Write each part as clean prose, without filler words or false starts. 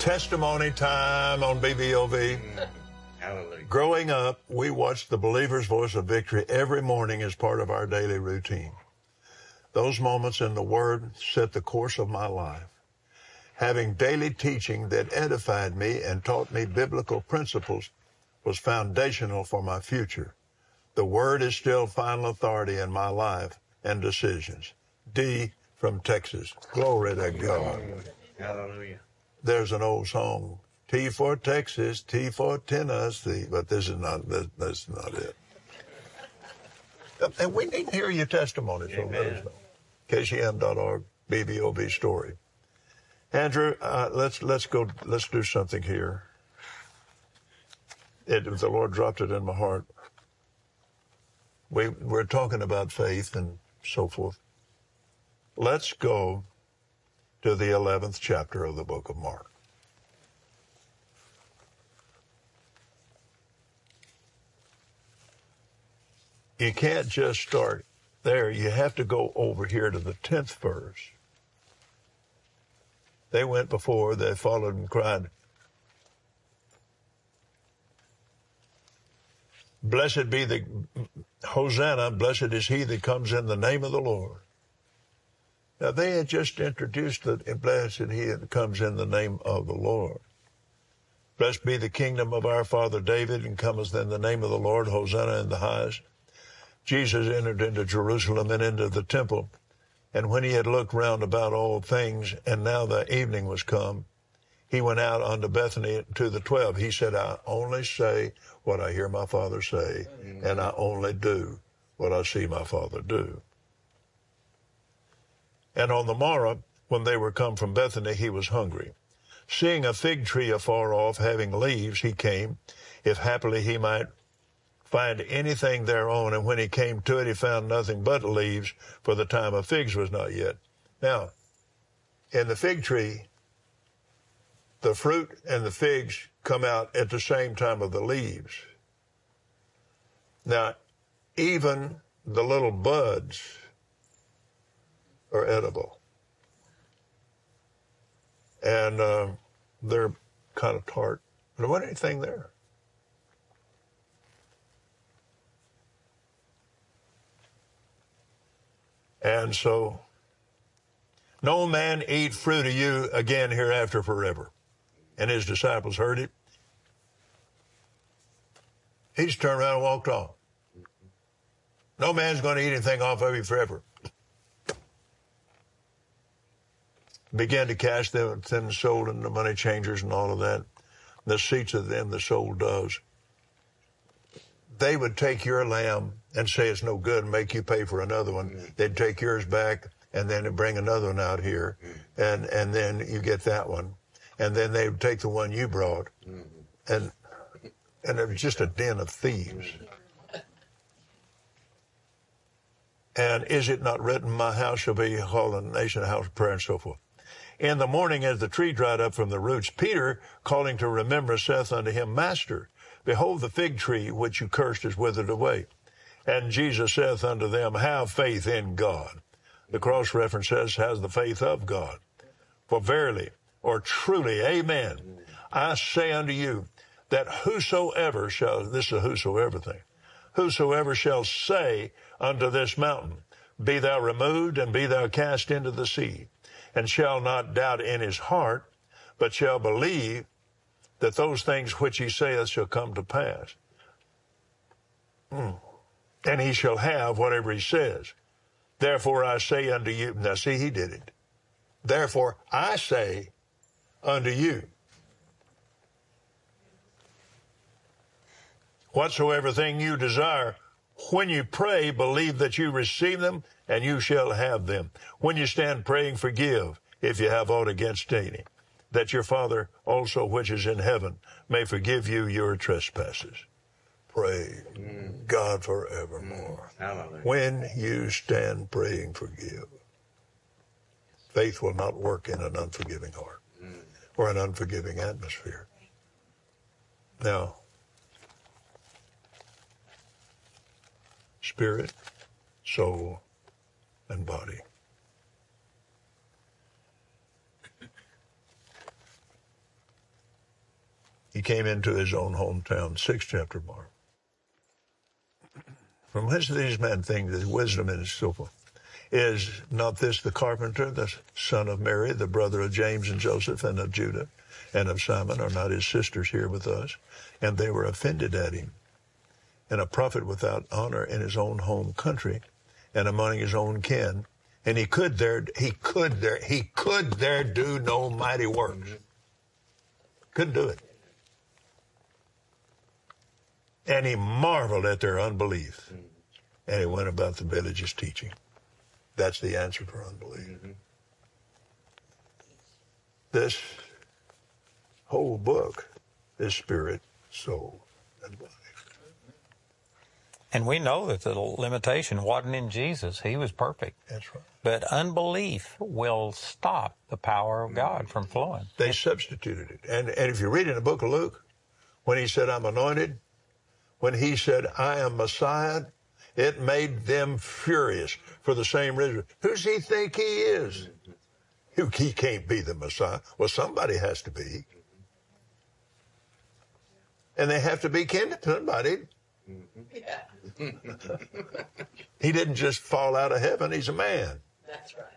Testimony time on BBOV. Hallelujah. Growing up, we watched the Believer's Voice of Victory every morning as part of our daily routine. Those moments in the Word set the course of my life. Having daily teaching that edified me and taught me biblical principles was foundational for my future. The Word is still final authority in my life and decisions. D from Texas. Glory to God. Hallelujah. There's an old song, T for Texas, T for Tennessee, but this is not, that's not it. And we need to hear your testimony, so let us know. KCM.org, BBOB story. Andrew, let's do something here. The Lord dropped it in my heart. We're talking about faith and so forth. Let's go to the 11th chapter of the book of Mark. You can't just start there. You have to go over here to the 10th verse. They went before, they followed and cried, "Blessed be the Hosanna, blessed is he that comes in the name of the Lord." Now, they had just introduced that blessed he that comes in the name of the Lord. Blessed be the kingdom of our father David, and cometh in the name of the Lord, Hosanna in the highest. Jesus entered into Jerusalem and into the temple, and when he had looked round about all things, and now the evening was come, he went out unto Bethany to the 12. He said, "I only say what I hear my Father say, and I only do what I see my Father do." And on the morrow, when they were come from Bethany, he was hungry. Seeing a fig tree afar off, having leaves, he came, if happily he might find anything thereon. And when he came to it, he found nothing but leaves, for the time of figs was not yet. Now, in the fig tree, the fruit and the figs come out at the same time of the leaves. Now, even the little buds are edible. And they're kind of tart. There wasn't anything there. And so, no man eat fruit of you again hereafter forever. And his disciples heard it. He just turned around and walked off. No man's going to eat anything off of you forever. Began to cast them within the soul and the money changers and all of that. The seats of them the soul does. They would take your lamb and say it's no good and make you pay for another one. They'd take yours back and then they'd bring another one out here. And then you get that one. And then they would take the one you brought. And it was just a den of thieves. And is it not written, my house shall be called a nation, a house of prayer, and so forth. In the morning, as the tree dried up from the roots, Peter, calling to remembrance, saith unto him, Master, behold, the fig tree which you cursed is withered away. And Jesus saith unto them, have faith in God. The cross-reference says, has the faith of God. For verily, or truly, amen, I say unto you, that whosoever shall, this is a whosoever thing, whosoever shall say unto this mountain, be thou removed and be thou cast into the sea, and shall not doubt in his heart, but shall believe that those things which he saith shall come to pass. And he shall have whatever he says. Therefore I say unto you, now see, he did it. Therefore I say unto you, whatsoever thing you desire, when you pray, believe that you receive them, and you shall have them. When you stand praying, forgive, if you have aught against any, that your Father also which is in heaven may forgive you your trespasses. Pray God forevermore. When you stand praying, forgive. Faith will not work in an unforgiving heart or an unforgiving atmosphere. Now, spirit, soul, and body. He came into his own hometown, 6th chapter, Mark. From whence do these men think that wisdom and so forth? Is not this the carpenter, the son of Mary, the brother of James and Joseph and of Judah and of Simon? Are not his sisters here with us? And they were offended at him. And a prophet without honor in his own home country and among his own kin. And he could there do no mighty works. Couldn't do it. And he marveled at their unbelief. And he went about the villages teaching. That's the answer for unbelief. This whole book is spirit, soul, and body. And we know that the limitation wasn't in Jesus. He was perfect. That's right. But unbelief will stop the power of God from flowing. They substituted it. And if you read in the book of Luke, when he said, I'm anointed, when he said, I am Messiah, it made them furious for the same reason. Who does he think he is? He can't be the Messiah. Well, somebody has to be. And they have to be kin to somebody. He didn't just fall out of heaven. He's a man. That's right.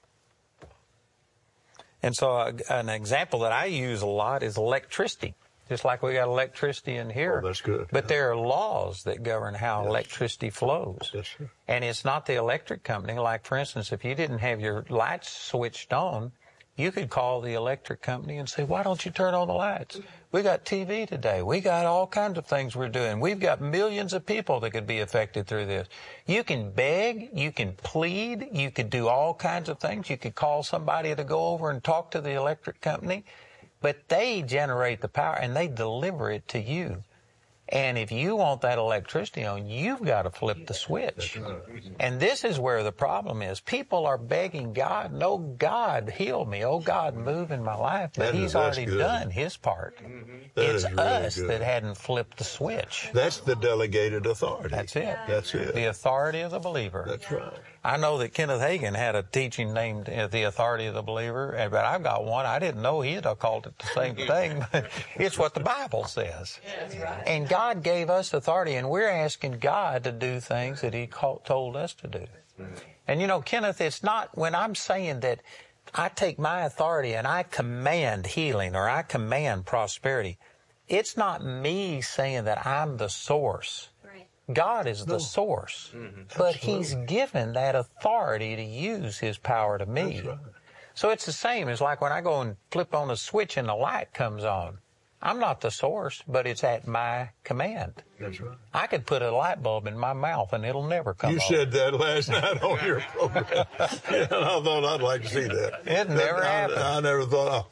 And so an example that I use a lot is electricity. Just like we got electricity in here. Oh, that's good. But there are laws that govern how electricity flows. Yes, sir. And it's not the electric company. Like, for instance, if you didn't have your lights switched on, you could call the electric company and say, why don't you turn on the lights? We got TV today. We got all kinds of things we're doing. We've got millions of people that could be affected through this. You can beg, you can plead, you could do all kinds of things. You could call somebody to go over and talk to the electric company. But they generate the power and they deliver it to you. And if you want that electricity on, you've got to flip the switch. And this is where the problem is. People are begging God, no, God, heal me. Oh, God, move in my life. But He's already done His part. It's us that hadn't flipped the switch. That's the delegated authority. That's it. That's it. The authority of the believer. That's right. I know that Kenneth Hagin had a teaching named The Authority of the Believer, but I've got one. I didn't know he'd have called it the same thing, but it's what the Bible says. That's right. And God gave us authority, and we're asking God to do things that He told us to do. And you know, Kenneth, it's not when I'm saying that I take my authority and I command healing or I command prosperity, it's not me saying that I'm the source. God is the source, but He's given that authority to use His power to me. That's right. So it's the same as like when I go and flip on a switch and the light comes on. I'm not the source, but it's at my command. That's right. I could put a light bulb in my mouth and it'll never come on. You said that last night on your program. And I thought I'd like to see that. It never happened. I never thought,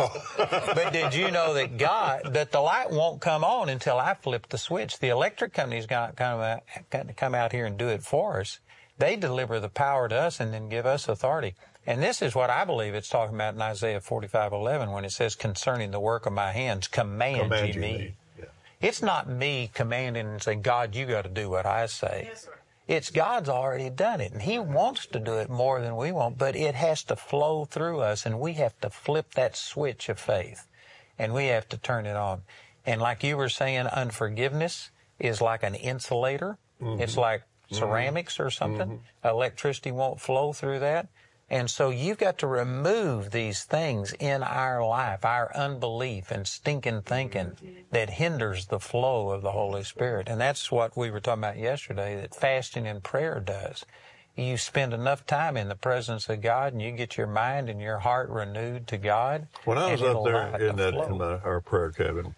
But did you know that the light won't come on until I flip the switch? The electric company's got to come out here and do it for us. They deliver the power to us and then give us authority. And this is what I believe it's talking about in Isaiah 45:11 when it says, concerning the work of my hands, command ye me. Yeah. It's not me commanding and saying, God, you got to do what I say. Yes, sir. It's God's already done it, and He wants to do it more than we want, but it has to flow through us, and we have to flip that switch of faith, and we have to turn it on. And like you were saying, unforgiveness is like an insulator. It's like ceramics or something. Electricity won't flow through that. And so you've got to remove these things in our life, our unbelief and stinking thinking that hinders the flow of the Holy Spirit. And that's what we were talking about yesterday, that fasting and prayer does. You spend enough time in the presence of God and you get your mind and your heart renewed to God. When I was up there in our prayer cabin,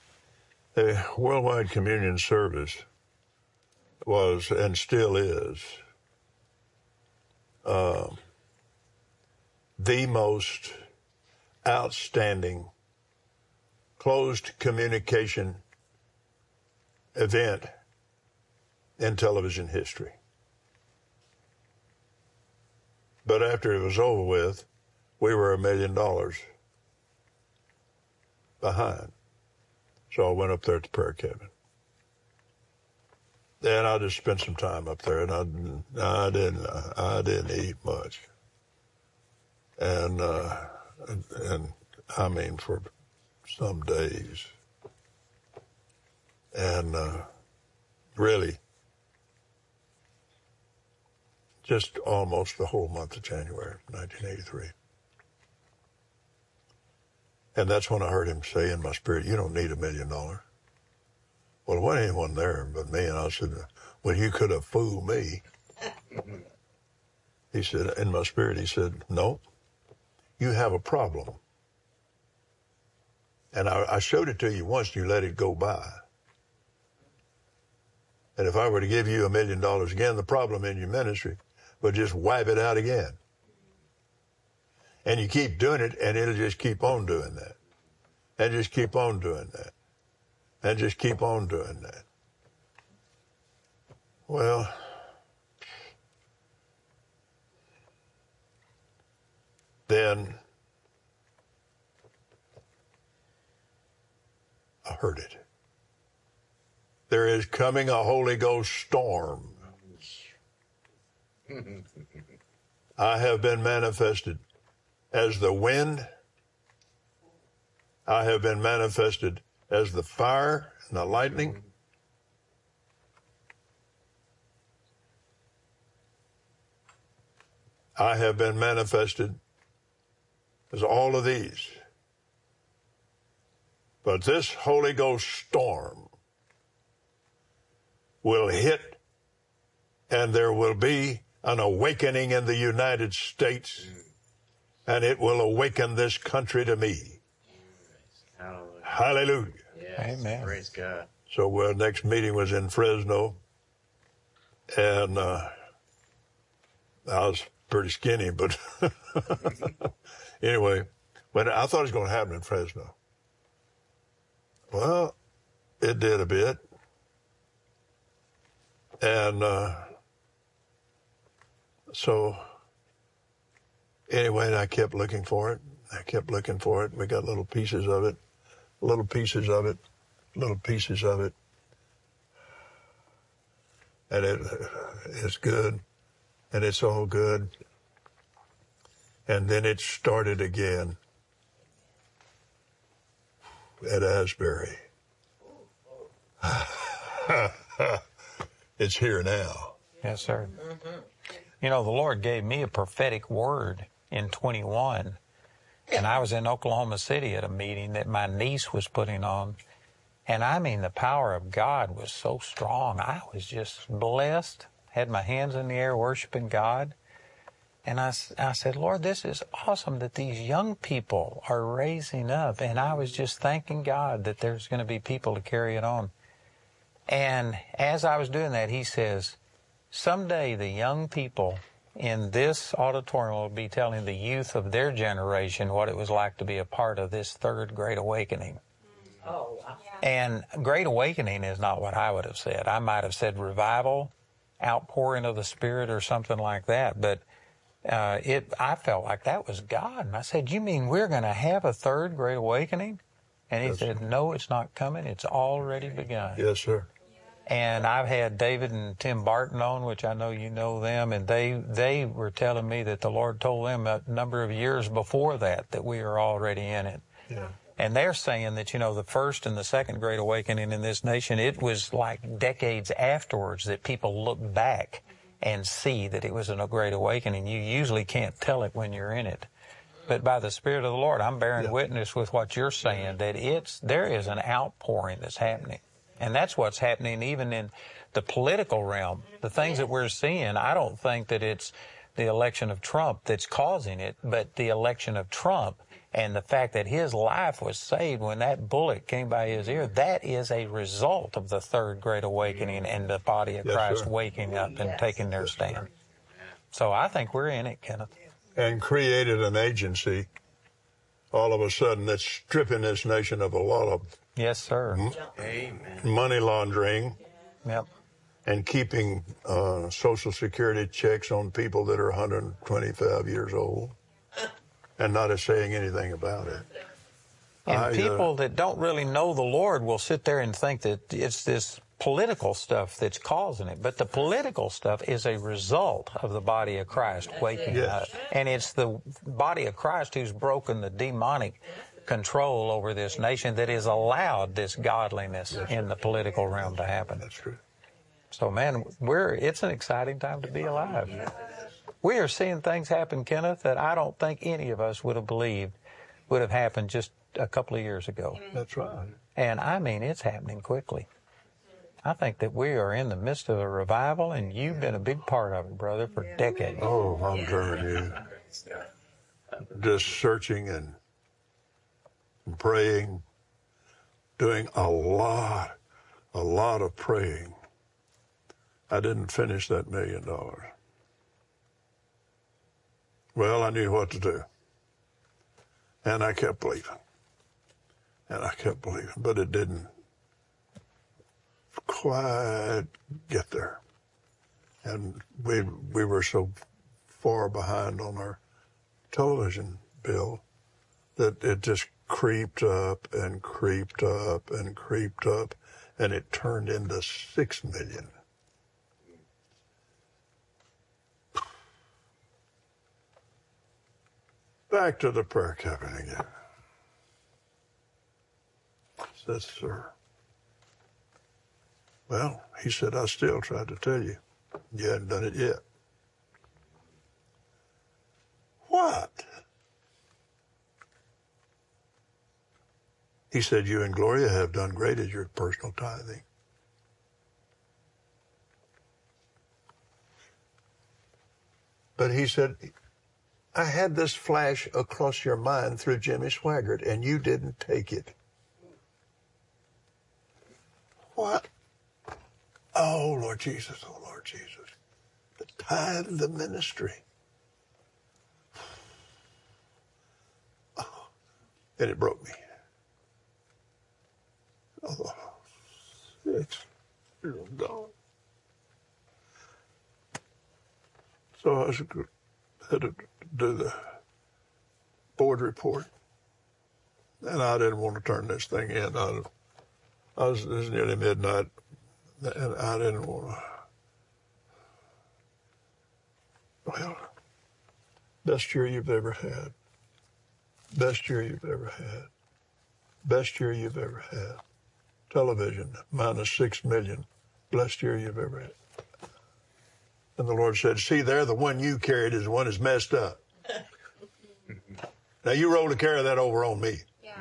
the Worldwide Communion Service was and still is the most outstanding closed communication event in television history. But after it was over with, we were $1 million behind. So I went up there at the prayer cabin. And I just spent some time up there, and I didn't eat much. And I mean, for some days, And really, just almost the whole month of January, 1983. And that's when I heard him say in my spirit, you don't need $1 million. Well, there wasn't anyone there but me. And I said, well, you could have fooled me. He said, in my spirit, he said, no, you have a problem. And I showed it to you once, and you let it go by. And if I were to give you $1 million again, the problem in your ministry would just wipe it out again. And you keep doing it, and it'll just keep on doing that. And just keep on doing that. And just keep on doing that. Well, then I heard it. There is coming a Holy Ghost storm. I have been manifested as the wind. I have been manifested as the fire and the lightning. I have been manifested as all of these. But this Holy Ghost storm will hit, and there will be an awakening in the United States, and it will awaken this country to me. Hallelujah. Hallelujah. Yes. Amen. Praise God. So our next meeting was in Fresno, and I was pretty skinny, but anyway, but I thought it was going to happen in Fresno. Well, it did a bit. And so anyway, I kept looking for it. I kept looking for it. We got little pieces of it, little pieces of it, little pieces of it. And it's good. And it's all good. And then it started again at Asbury. It's here now. Yes, sir. You know, the Lord gave me a prophetic word in 21, and I was in Oklahoma City at a meeting that my niece was putting on, and I mean, the power of God was so strong. I was just blessed, had my hands in the air worshiping God, and I said, Lord, this is awesome that these young people are raising up, and I was just thanking God that there's going to be people to carry it on. And as I was doing that, he says, someday the young people in this auditorium will be telling the youth of their generation what it was like to be a part of this third Great Awakening. Oh, wow. And Great Awakening is not what I would have said. I might have said revival, outpouring of the Spirit or something like that. But I felt like that was God. And I said, you mean we're going to have a third Great Awakening? And he said, no, it's not coming. It's already begun. Yes, sir. And I've had David and Tim Barton on, which I know you know them, and they were telling me that the Lord told them a number of years before that we are already in it. Yeah. And they're saying that, you know, the first and the second Great Awakening in this nation, it was like decades afterwards that people look back and see that it was a Great Awakening. You usually can't tell it when you're in it. But by the Spirit of the Lord, I'm bearing witness with what you're saying, that there is an outpouring that's happening. And that's what's happening even in the political realm. The things that we're seeing, I don't think that it's the election of Trump that's causing it, but the election of Trump and the fact that his life was saved when that bullet came by his ear, that is a result of the third Great Awakening and the body of Christ waking up and taking their stand. So I think we're in it, Kenneth. And created an agency all of a sudden that's stripping this nation of a lot of Yes, sir. money laundering. Yep. And keeping Social Security checks on people that are 125 years old and not saying anything about it. And people that don't really know the Lord will sit there and think that it's this political stuff that's causing it. But the political stuff is a result of the body of Christ waking up. And it's the body of Christ who's broken the demonic control over this nation that has allowed this godliness in the political realm to happen. That's true. So, man, it's an exciting time to be alive. We are seeing things happen, Kenneth, that I don't think any of us would have believed would have happened just a couple of years ago. That's right. And I mean, it's happening quickly. I think that we are in the midst of a revival, and you've been a big part of it, brother, for decades. Oh, I'm telling you. Just searching and praying, doing a lot of praying. I didn't finish that $1 million. Well, I knew what to do. And I kept believing. But it didn't quite get there. And we were so far behind on our television bill that it just creeped up and creeped up and creeped up, and it turned into $6 million. Back to the prayer cabin again. Says, sir. Well, he said, I still tried to tell you. You hadn't done it yet. What? He said, you and Gloria have done great at your personal tithing. But he said, I had this flash across your mind through Jimmy Swaggart, and you didn't take it. What? Oh, Lord Jesus, oh, Lord Jesus. The tithe of the ministry. Oh, and it broke me. Oh, $6 million. So I had to do the board report, and I didn't want to turn this thing in. It was nearly midnight, and I didn't want to. Well, best year you've ever had. Best year you've ever had. Best year you've ever had. Television, minus $6 million. Best year you've ever had. And the Lord said, see there, the one you carried is the one that's messed up. Now you roll to carry that over on me. Yeah.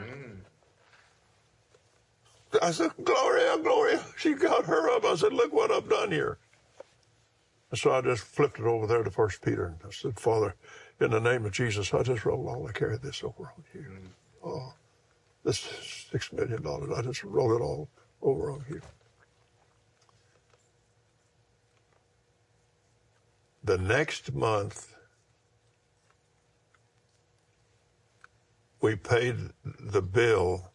I said, Gloria, she got her up. I said, look what I've done here. And so I just flipped it over there to 1 Peter. And I said, Father, in the name of Jesus, I just roll all. I carry this over on you. Oh, this $6 million, I just roll it all over on you. The next month, we paid the bill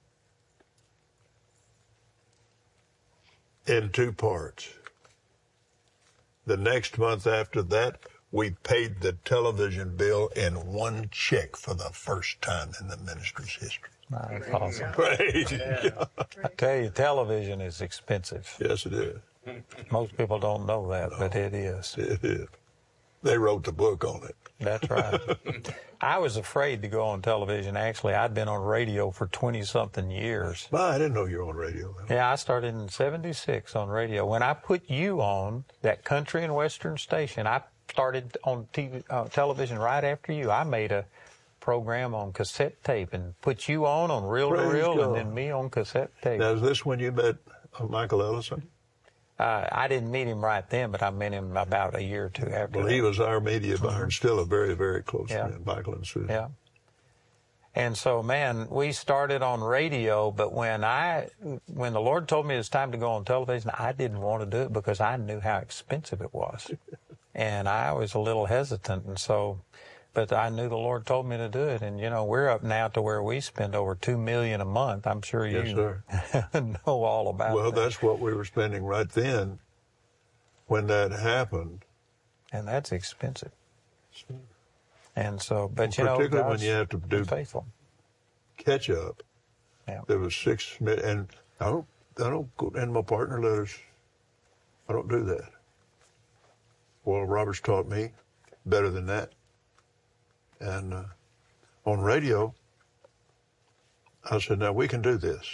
in 2 parts. The next month after that, we paid the television bill in 1 check for the first time in the ministry's history. That's awesome. Praise God. I tell you, television is expensive. Yes, it is. Most people don't know that, but it is. It is. They wrote the book on it. That's right. I was afraid to go on television. Actually, I'd been on radio for 20-something years. Well, I didn't know you were on radio. Yeah, I started in '76 on radio. When I put you on that country and western station, I started on television right after you. I made a program on cassette tape and put you on reel-to-reel, and then me on cassette tape. Now, is this when you met Michael Ellison? I didn't meet him right then, but I met him about a year or two after. Well, that. he was our media buyer and still a very, very close Yeah. friend, Michael and Susan. Yeah. And so, man, we started on radio, but when the Lord told me it was time to go on television, I didn't want to do it because I knew how expensive it was. And I was a little hesitant, and so, but I knew the Lord told me to do it. And, you know, we're up now to where we spend over $2 million a month. I'm sure you Yes, sir. know all about Well, that. that's what we were spending right then when that happened. And that's expensive. And so, but you know, Particularly when God's you have to do faithful. catch up. Yeah. There was $6 million, and I don't go in my partner letters. I don't do that. Well, Robert's taught me better than that. And on radio, I said, now we can do this.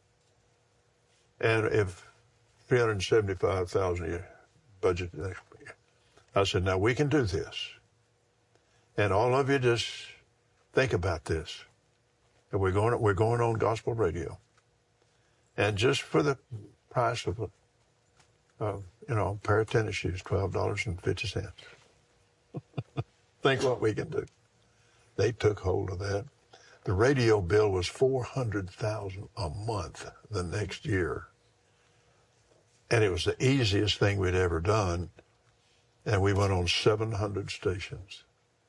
And if $375,000 a year budget next year, I said, now we can do this. And all of you just think about this. And we're going on gospel radio. And just for the price of a pair of tennis shoes, $12.50. Think what we can do. They took hold of that. The radio bill was $400,000 a month the next year. And it was the easiest thing we'd ever done. And we went on 700 stations.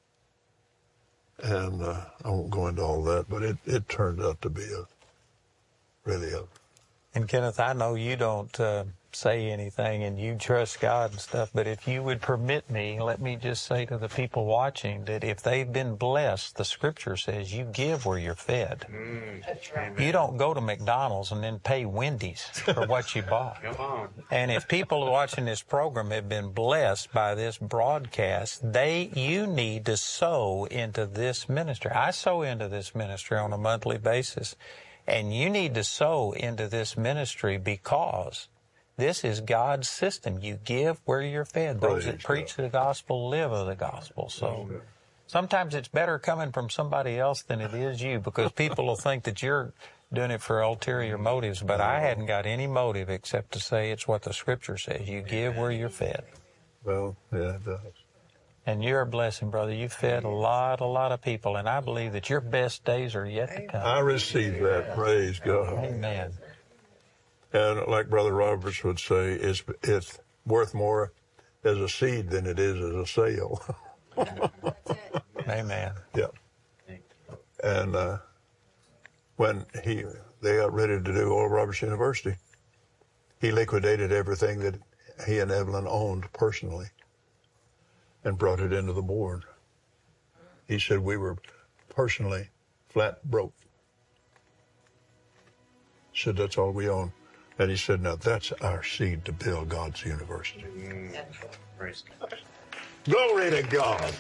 And I won't go into all that, but it turned out to be really a... And Kenneth, I know you don't say anything and you trust God and stuff, but if you would permit me, let me just say to the people watching that if they've been blessed, the scripture says you give where you're fed. That's right. You don't go to McDonald's and then pay Wendy's for what you bought. Come on. And if people watching this program have been blessed by this broadcast, you need to sow into this ministry. I sow into this ministry on a monthly basis. And you need to sow into this ministry because this is God's system. You give where you're fed. Those that preach the gospel live of the gospel. So sometimes it's better coming from somebody else than it is you, because people will think that you're doing it for ulterior motives. But I hadn't got any motive except to say it's what the scripture says. You give where you're fed. Well, yeah, it does. And you're a blessing, brother. You've fed a lot of people, and I believe that your best days are yet to come. I receive that. Praise God. Amen. And like Brother Roberts would say, it's worth more as a seed than it is as a sale. Amen. Yeah. And when they got ready to do Oral Roberts University, he liquidated everything that he and Evelyn owned personally and brought it into the board. He said we were personally flat broke. He said that's all we own. And he said, now that's our seed to build God's university. Praise God. Glory to God.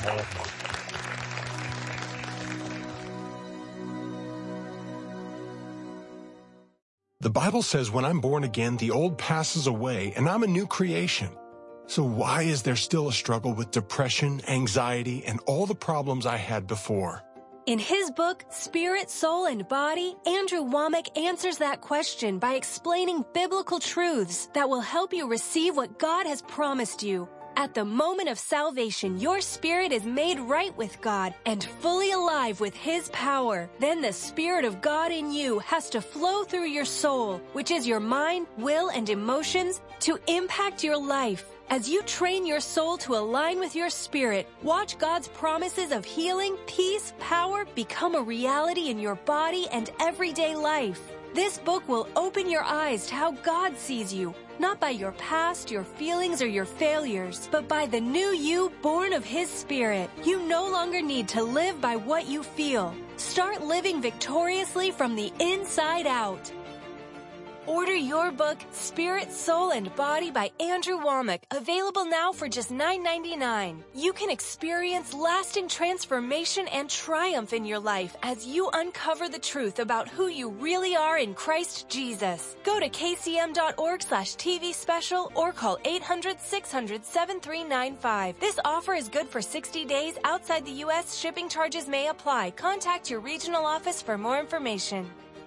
The Bible says when I'm born again, the old passes away and I'm a new creation. So why is there still a struggle with depression, anxiety, and all the problems I had before? In his book, Spirit, Soul, and Body, Andrew Womack answers that question by explaining biblical truths that will help you receive what God has promised you. At the moment of salvation, your spirit is made right with God and fully alive with His power. Then the Spirit of God in you has to flow through your soul, which is your mind, will, and emotions, to impact your life. As you train your soul to align with your spirit, watch God's promises of healing, peace, power become a reality in your body and everyday life. This book will open your eyes to how God sees you, not by your past, your feelings, or your failures, but by the new you born of His Spirit. You no longer need to live by what you feel. Start living victoriously from the inside out. Order your book, Spirit, Soul, and Body by Andrew Womack, available now for just $9.99. You can experience lasting transformation and triumph in your life as you uncover the truth about who you really are in Christ Jesus. Go to kcm.org/TV special or call 800-600-7395. This offer is good for 60 days. Outside the U.S., shipping charges may apply. Contact your regional office for more information.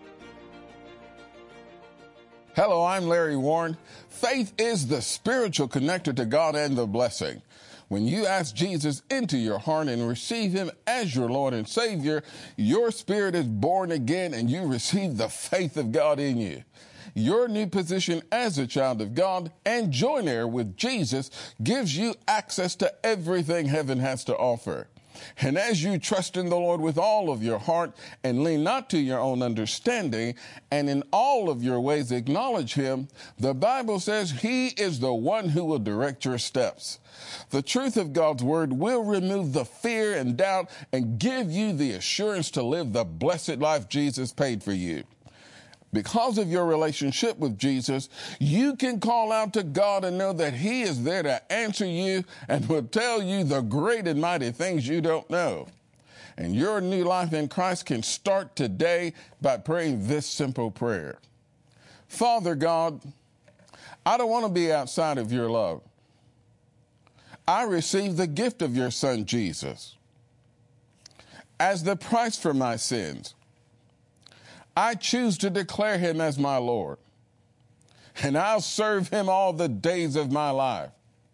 Hello, I'm Larry Warren. Faith is the spiritual connector to God and the blessing. When you ask Jesus into your heart and receive Him as your Lord and Savior, your spirit is born again and you receive the faith of God in you. Your new position as a child of God and joint heir with Jesus gives you access to everything heaven has to offer. And as you trust in the Lord with all of your heart and lean not to your own understanding, and in all of your ways acknowledge Him, the Bible says He is the one who will direct your steps. The truth of God's Word will remove the fear and doubt and give you the assurance to live the blessed life Jesus paid for you. Because of your relationship with Jesus, you can call out to God and know that He is there to answer you and will tell you the great and mighty things you don't know. And your new life in Christ can start today by praying this simple prayer. Father God, I don't want to be outside of your love. I receive the gift of your Son, Jesus, as the price for my sins. I choose to declare him as my Lord, and I'll serve him all the days of my life.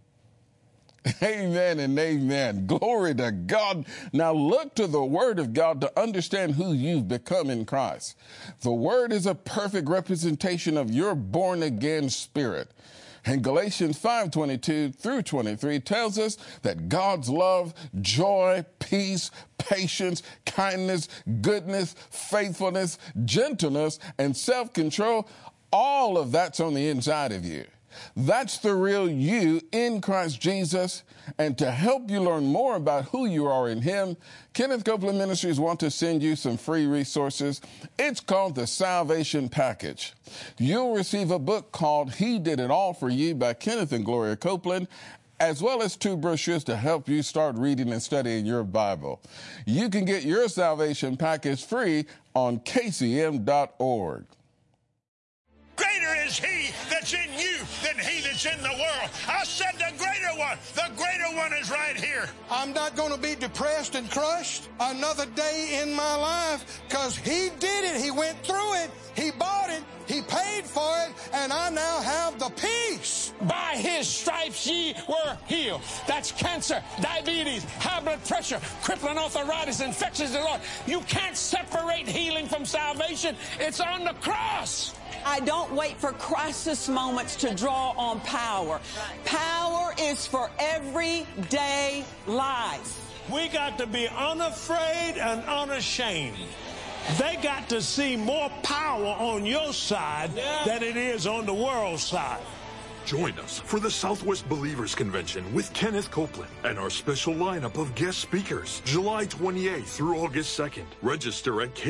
Amen and amen. Glory to God. Now look to the Word of God to understand who you've become in Christ. The Word is a perfect representation of your born-again spirit. And Galatians 5:22 through 23 tells us that God's love, joy, peace, patience, kindness, goodness, faithfulness, gentleness, and self-control, all of that's on the inside of you. That's the real you in Christ Jesus. And to help you learn more about who you are in him, Kenneth Copeland Ministries want to send you some free resources. It's called the Salvation Package. You'll receive a book called He Did It All For You by Kenneth and Gloria Copeland, as well as 2 brochures to help you start reading and studying your Bible. You can get your Salvation Package free on kcm.org. Greater is he that's in you than he that's in the world. I said the greater one. The greater one is right here. I'm not going to be depressed and crushed another day in my life, because he did it. He went through it. He bought it. He paid for it. And I now have the peace. By his stripes ye were healed. That's cancer, diabetes, high blood pressure, crippling arthritis, infectious disease. You can't separate healing from salvation. It's on the cross. I don't wait for crisis moments to draw on power. Power is for everyday life. We got to be unafraid and unashamed. They got to see more power on your side than it is on the world's side. Join us for the Southwest Believers Convention with Kenneth Copeland and our special lineup of guest speakers, July 28th through August 2nd. Register at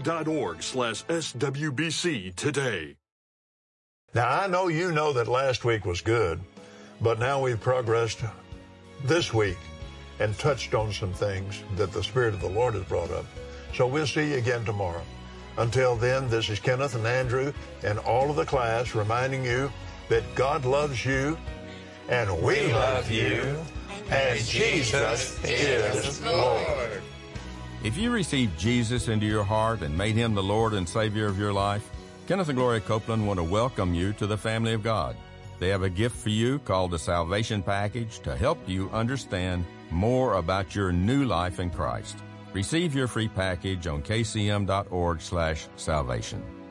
kcm.org/SWBC today. Now, I know you know that last week was good, but now we've progressed this week and touched on some things that the Spirit of the Lord has brought up. So we'll see you again tomorrow. Until then, this is Kenneth and Andrew and all of the class reminding you that God loves you, and we love you, and Jesus is Lord. If you received Jesus into your heart and made him the Lord and Savior of your life, Kenneth and Gloria Copeland want to welcome you to the family of God. They have a gift for you called the Salvation Package to help you understand more about your new life in Christ. Receive your free package on kcm.org/salvation.